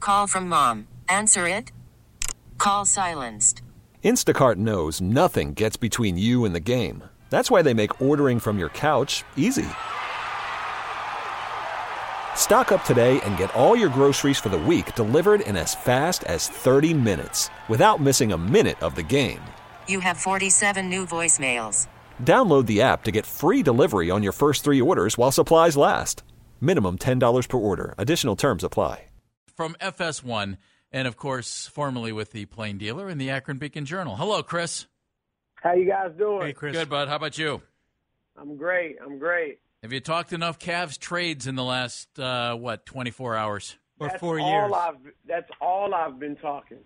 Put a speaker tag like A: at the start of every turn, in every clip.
A: Call from mom. Answer it. Call silenced.
B: Instacart knows nothing gets between you and the game. That's why they make ordering from your couch easy. Stock up today and get all your groceries for the week delivered in as fast as 30 minutes without missing a minute of the game.
A: You have 47 new voicemails.
B: Download the app to get free delivery on your first 3 orders while supplies last. Minimum $10 per order. Additional terms apply.
C: From FS1, and of course, formerly with the Plain Dealer and the Akron Beacon Journal. Hello, Chris.
D: How you guys doing?
E: Hey, Chris.
C: Good, bud. How about you?
D: I'm great.
C: Have you talked enough Cavs trades in the last, 24 hours?
E: Or
D: That's
E: 4 years?
D: That's all I've been talking.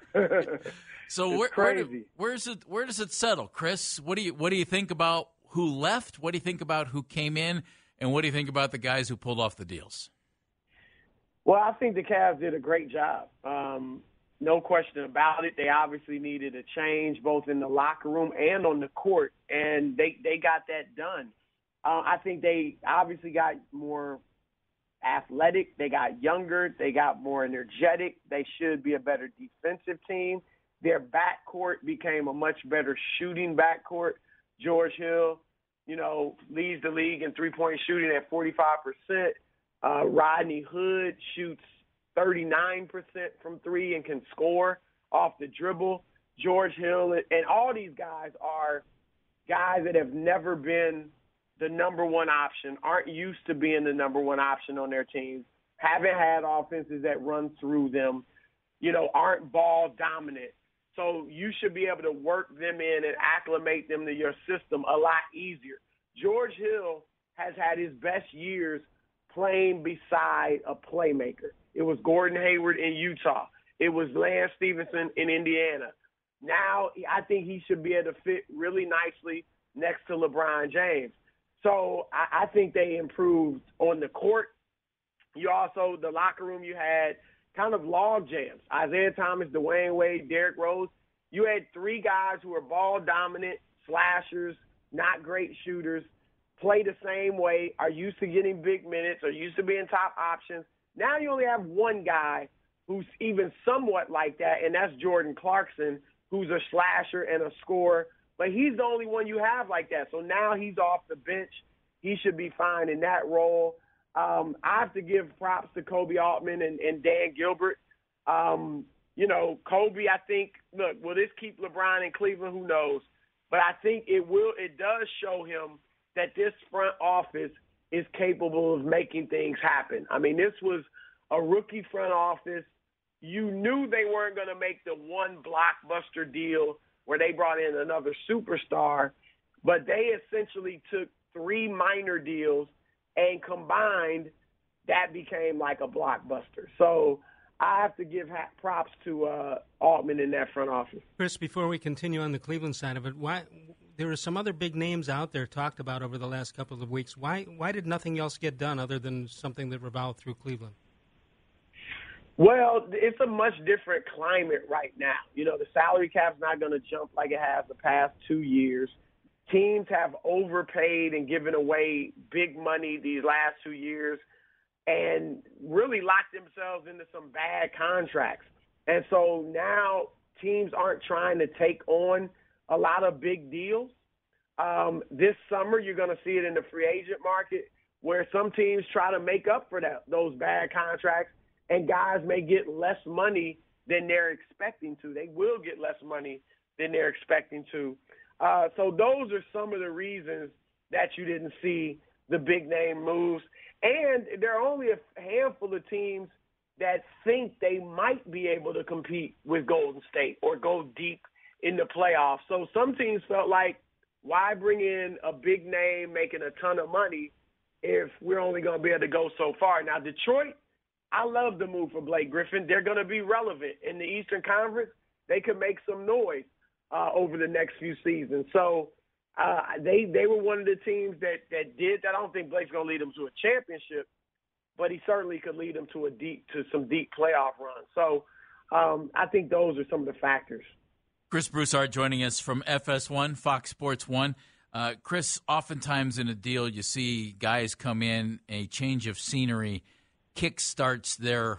C: So where does it settle, Chris? What do you think about who left? What do you think about who came in? And what do you think about the guys who pulled off the deals?
D: Well, I think the Cavs did a great job. No question about it. They obviously needed a change both in the locker room and on the court, and they got that done. I think they obviously got more athletic. They got younger. They got more energetic. They should be a better defensive team. Their backcourt became a much better shooting backcourt. George Hill, leads the league in three-point shooting at 45%. Rodney Hood shoots 39% from three and can score off the dribble. George Hill and all these guys are guys that have never been the number one option, aren't used to being the number one option on their teams, haven't had offenses that run through them, aren't ball dominant. So you should be able to work them in and acclimate them to your system a lot easier. George Hill has had his best years playing beside a playmaker. It was Gordon Hayward in Utah. It was Lance Stevenson in Indiana. Now I think he should be able to fit really nicely next to LeBron James. So I think they improved on the court. You also, the locker room, you had kind of log jams. Isaiah Thomas, Dwayne Wade, Derrick Rose. You had 3 guys who are ball dominant, slashers, not great shooters, play the same way, are used to getting big minutes, are used to being top options. Now you only have one guy who's even somewhat like that, and that's Jordan Clarkson, who's a slasher and a scorer. But he's the only one you have like that. So now he's off the bench. He should be fine in that role. I have to give props to Kobe Altman and Dan Gilbert. Kobe, I think, look, will this keep LeBron in Cleveland? Who knows? But I think it does show him that this front office is capable of making things happen. I mean, this was a rookie front office. You knew they weren't going to make the one blockbuster deal where they brought in another superstar, but they essentially took 3 minor deals and combined, that became like a blockbuster. So I have to give props to Altman in that front office.
E: Chris, before we continue on the Cleveland side of it, why there are some other big names out there talked about over the last couple of weeks. Why did nothing else get done other than something that revolved through Cleveland?
D: Well, it's a much different climate right now. The salary cap's not going to jump like it has the past 2 years. Teams have overpaid and given away big money these last 2 years and really locked themselves into some bad contracts. And so now teams aren't trying to take on a lot of big deals. This summer, you're going to see it in the free agent market where some teams try to make up for those bad contracts, and guys may get less money than they're expecting to. They will get less money than they're expecting to. So those are some of the reasons that you didn't see the big name moves. And there are only a handful of teams that think they might be able to compete with Golden State or go deep in the playoffs. So some teams felt like, why bring in a big name making a ton of money if we're only going to be able to go so far? Now, Detroit, I love the move for Blake Griffin. They're going to be relevant in the Eastern Conference. They could make some noise over the next few seasons. So they were one of the teams that did that. I don't think Blake's going to lead them to a championship, but he certainly could lead them to some deep playoff runs. So I think those are some of the factors.
C: Chris Broussard joining us from FS1, Fox Sports 1. Chris, oftentimes in a deal you see guys come in, a change of scenery kickstarts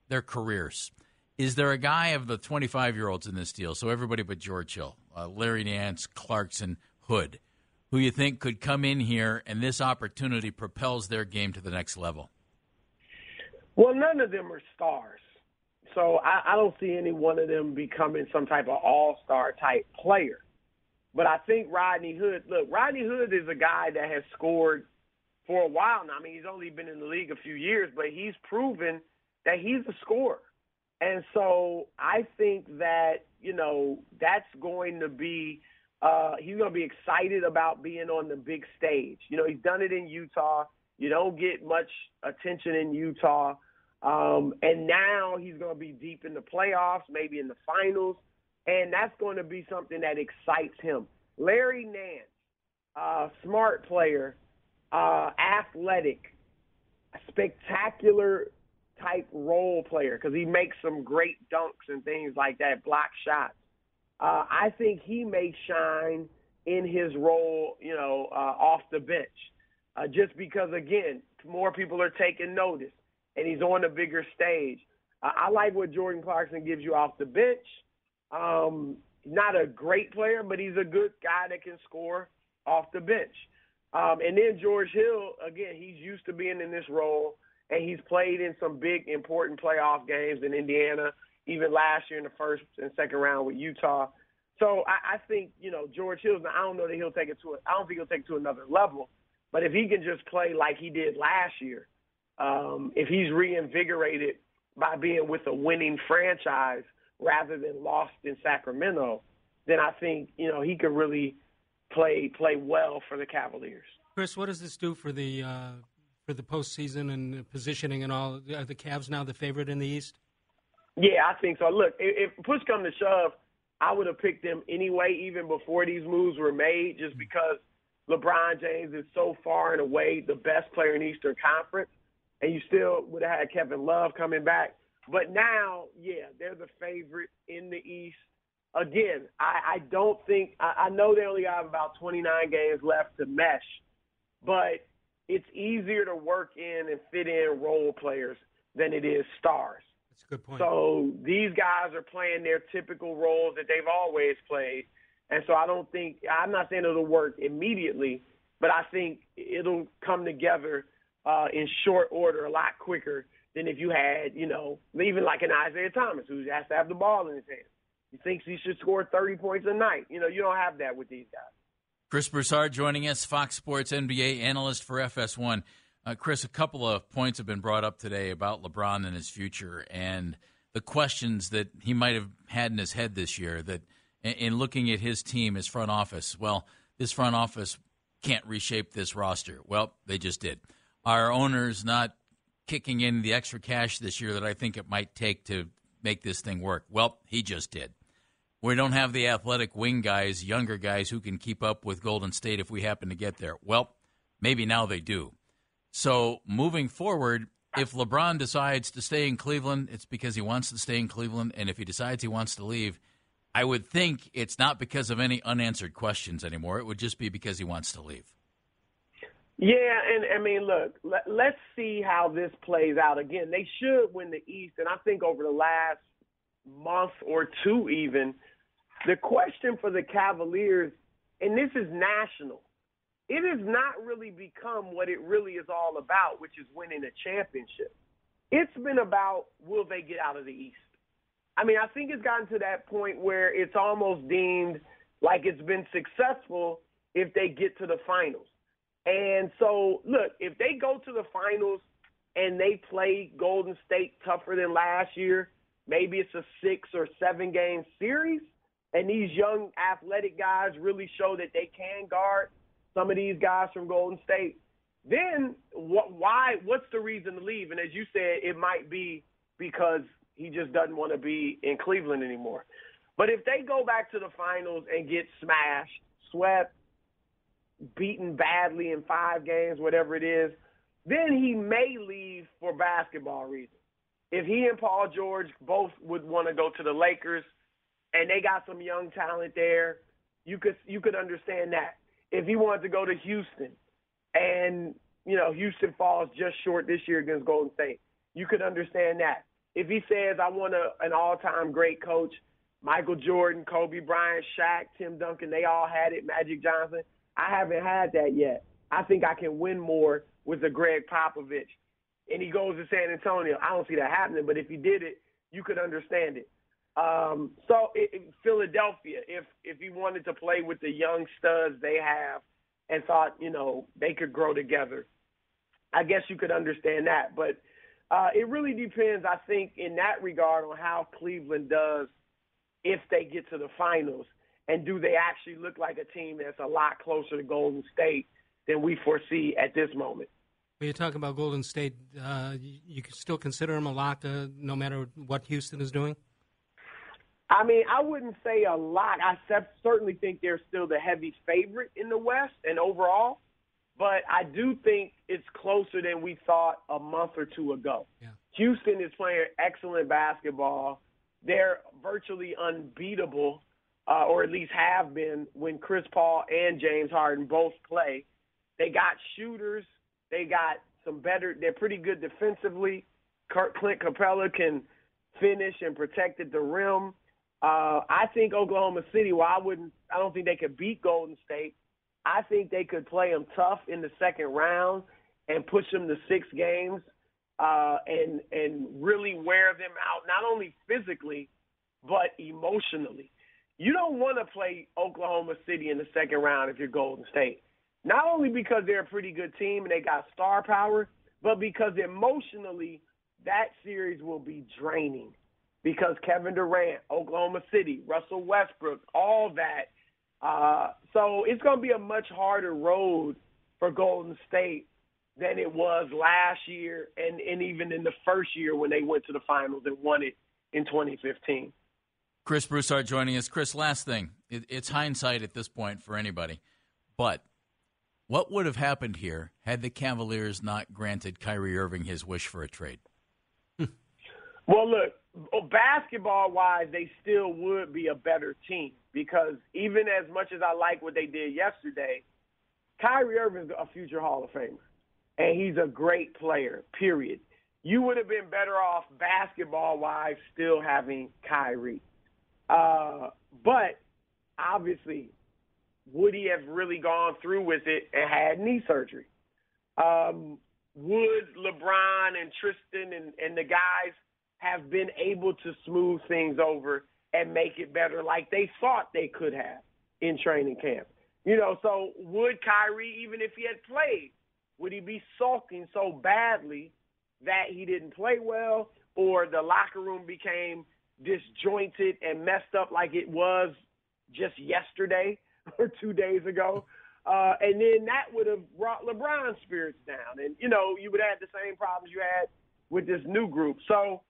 C: their careers. Is there a guy of the 25-year-olds in this deal, so everybody but George Hill, Larry Nance, Clarkson, Hood, who you think could come in here and this opportunity propels their game to the next level?
D: Well, none of them are stars. So I don't see any one of them becoming some type of all-star type player. But I think Rodney Hood is a guy that has scored for a while now. I mean, he's only been in the league a few years, but he's proven that he's a scorer. And so I think that, that's going to be he's going to be excited about being on the big stage. He's done it in Utah. You don't get much attention in Utah. And now he's going to be deep in the playoffs, maybe in the finals. And that's going to be something that excites him. Larry Nance, smart player, athletic, spectacular type role player because he makes some great dunks and things like that, block shots. I think he may shine in his role, off the bench, just because, again, more people are taking notice and he's on a bigger stage. I like what Jordan Clarkson gives you off the bench. Not a great player, but he's a good guy that can score off the bench. And then George Hill, again, he's used to being in this role, and he's played in some big, important playoff games in Indiana, even last year in the first and second round with Utah. So I think, George Hill, I don't know that he'll take it I don't think he'll take it to another level, but if he can just play like he did last year, if he's reinvigorated by being with a winning franchise rather than lost in Sacramento, then I think, he could really play well for the Cavaliers.
E: Chris, what does this do for the postseason and positioning and all? Are the Cavs now the favorite in the East?
D: Yeah, I think so. Look, if push come to shove, I would have picked them anyway, even before these moves were made, just because LeBron James is so far and away the best player in the Eastern Conference, and you still would have had Kevin Love coming back. But now, yeah, they're the favorite in the East. Again, I don't think – I know they only have about 29 games left to mesh, but it's easier to work in and fit in role players than it is stars.
E: That's a good point.
D: So these guys are playing their typical roles that they've always played. And so I'm not saying it'll work immediately, but I think it'll come together in short order a lot quicker than if you had, even like an Isaiah Thomas who has to have the ball in his hand. He thinks he should score 30 points a night. You don't have that with these guys.
C: Chris Broussard joining us, Fox Sports NBA analyst for FS1. Chris, a couple of points have been brought up today about LeBron and his future and the questions that he might have had in his head this year that in looking at his team, his front office, well, this front office can't reshape this roster. Well, they just did. Our owners not kicking in the extra cash this year that I think it might take to make this thing work. Well, he just did. We don't have the athletic wing guys, younger guys who can keep up with Golden State if we happen to get there. Well, maybe now they do. So moving forward, if LeBron decides to stay in Cleveland, it's because he wants to stay in Cleveland. And if he decides he wants to leave, I would think it's not because of any unanswered questions anymore. It would just be because he wants to leave.
D: Yeah, and I mean, look, let's see how this plays out. Again, they should win the East, and I think over the last month or two even, the question for the Cavaliers, and this is national, it has not really become what it really is all about, which is winning a championship. It's been about, will they get out of the East? I mean, I think it's gotten to that point where it's almost deemed like it's been successful if they get to the finals. And so, look, if they go to the finals and they play Golden State tougher than last year, maybe it's a 6 or 7 game series, and these young athletic guys really show that they can guard some of these guys from Golden State, then what's the reason to leave? And as you said, it might be because he just doesn't want to be in Cleveland anymore. But if they go back to the finals and get smashed, swept, beaten badly in 5 games, whatever it is, then he may leave for basketball reasons. If he and Paul George both would want to go to the Lakers and they got some young talent there, you could understand that. If he wanted to go to Houston and, Houston falls just short this year against Golden State, you could understand that. if he says, I want an all-time great coach, Michael Jordan, Kobe Bryant, Shaq, Tim Duncan, they all had it, Magic Johnson. I haven't had that yet. I think I can win more with a Greg Popovich. And he goes to San Antonio. I don't see that happening, but if he did it, you could understand it. Philadelphia, if he wanted to play with the young studs they have and thought, they could grow together, I guess you could understand that. But it really depends, I think, in that regard on how Cleveland does if they get to the finals. And do they actually look like a team that's a lot closer to Golden State than we foresee at this moment?
E: When you talk about Golden State, you can still consider them a lock no matter what Houston is doing?
D: I mean, I wouldn't say a lot. I certainly think they're still the heavy favorite in the West and overall. But I do think it's closer than we thought a month or two ago. Yeah. Houston is playing excellent basketball. They're virtually unbeatable, or at least have been, when Chris Paul and James Harden both play. They got shooters. They got some better – they're pretty good defensively. Clint Capella can finish and protect at the rim. I think Oklahoma City, while I don't think they could beat Golden State, I think they could play them tough in the second round and push them to 6 games and really wear them out, not only physically but emotionally. You don't want to play Oklahoma City in the second round if you're Golden State, not only because they're a pretty good team and they got star power, but because emotionally that series will be draining because Kevin Durant, Oklahoma City, Russell Westbrook, all that. So it's going to be a much harder road for Golden State than it was last year and even in the first year when they went to the finals and won it in 2015.
C: Chris Broussard joining us. Chris, last thing. It's hindsight at this point for anybody. But what would have happened here had the Cavaliers not granted Kyrie Irving his wish for a trade?
D: Well, look, basketball-wise, they still would be a better team because even as much as I like what they did yesterday, Kyrie Irving's a future Hall of Famer, and he's a great player, period. You would have been better off basketball-wise still having Kyrie. But obviously, would he have really gone through with it and had knee surgery? Would LeBron and Tristan and the guys have been able to smooth things over and make it better like they thought they could have in training camp? So would Kyrie, even if he had played, would he be sulking so badly that he didn't play well or the locker room became disjointed and messed up like it was just yesterday or 2 days ago? And then that would have brought LeBron's spirits down. And, you would have had the same problems you had with this new group. So,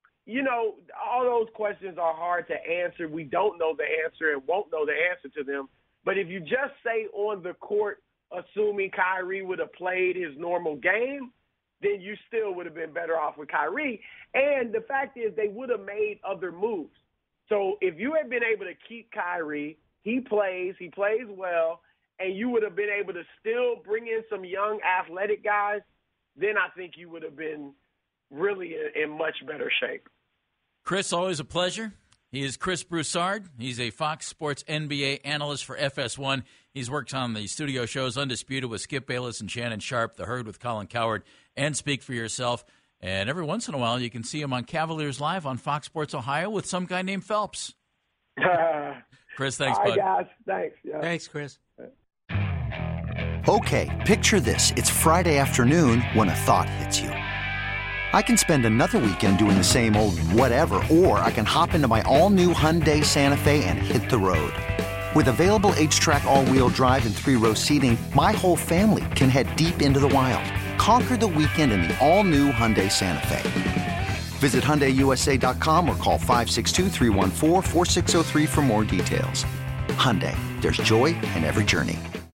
D: all those questions are hard to answer. We don't know the answer and won't know the answer to them. But if you just say on the court, assuming Kyrie would have played his normal game, then you still would have been better off with Kyrie. And the fact is they would have made other moves. So if you had been able to keep Kyrie, he plays well, and you would have been able to still bring in some young athletic guys, then I think you would have been really in much better shape.
C: Chris, always a pleasure. He is Chris Broussard. He's a Fox Sports NBA analyst for FS1. He's worked on the studio shows Undisputed with Skip Bayless and Shannon Sharp, The Herd with Colin Cowherd, and Speak for Yourself. And every once in a while, you can see him on Cavaliers Live on Fox Sports Ohio with some guy named Phelps. Chris, thanks, bud.
D: All right, guys. Thanks. Yeah.
E: Thanks, Chris.
F: Okay, picture this. It's Friday afternoon when a thought hits you. I can spend another weekend doing the same old whatever, or I can hop into my all-new Hyundai Santa Fe and hit the road. With available H-Track all-wheel drive and 3-row seating, my whole family can head deep into the wild. Conquer the weekend in the all-new Hyundai Santa Fe. Visit HyundaiUSA.com or call 562-314-4603 for more details. Hyundai, there's joy in every journey.